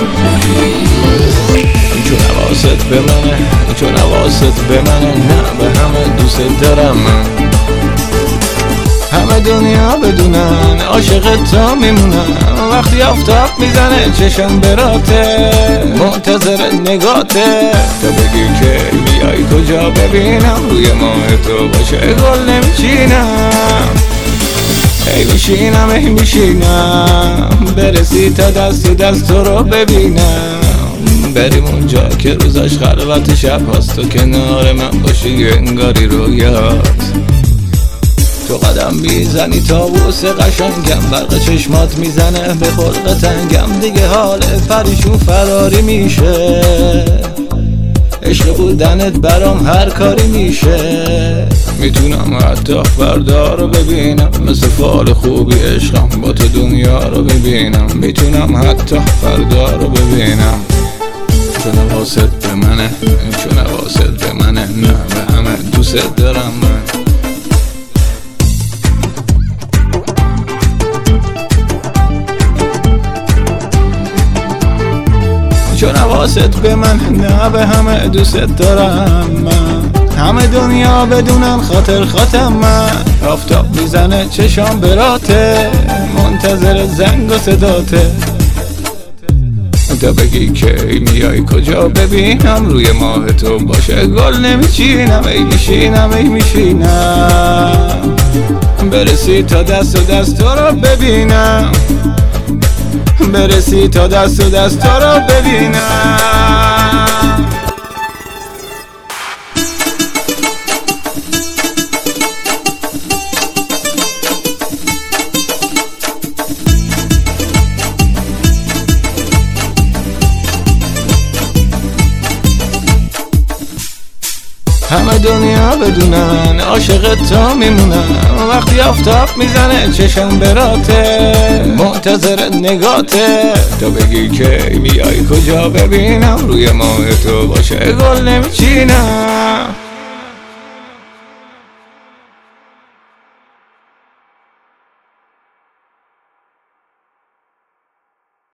چون حواست به منه، چون حواست به منه، نه به همه دوست دارم من. همه دنیا بدونن عاشق تو میمونن، وقتی آفتاب میزنه چشم براته، منتظر نگاته. تا بگی که بیای کجا ببینم، روی ماه تو باشه گل نمیچینم. ای میشینم ای میشینم، برسی تا دست تو رو ببینم. بریم اونجا که روزاش خلوت، شب هست تو کنار من باشی انگاری رویات. تو قدم میزنی طاووس قشنگم، برق چشمات میزنه به خلق تنگم. دیگه حال پریشون فراری میشه، عشق بودنت برام هر کاری میشه. میتونم حتی فردا رو ببینم، مثل فال خوبی عشقم با تو دنیا رو ببینم. میتونم حتی فردا رو ببینم. چون حواست به منه، چون حواست به منه، نه به همه دوست دارم من. چون حواست به من، نه به همه دوست دارم من. همه دنیا بدونن خاطر خاتم من. آفتاب میزنه چشام براته، منتظر زنگ و صداته. تا بگی که میای کجا ببینم، روی ماه تو باشه گل نمیچینم. ای میشینم ای میشینم، برسی تا دست تو رو ببینم. برسی تا دست تو رو ببینم. همه دنیا بدونن عاشق تو میمونن، وقتی آفتاب میزنه چشم براته، منتظر نگاته. تا بگی که میای کجا ببینم، روی ماه تو باشه گل نمیچینم.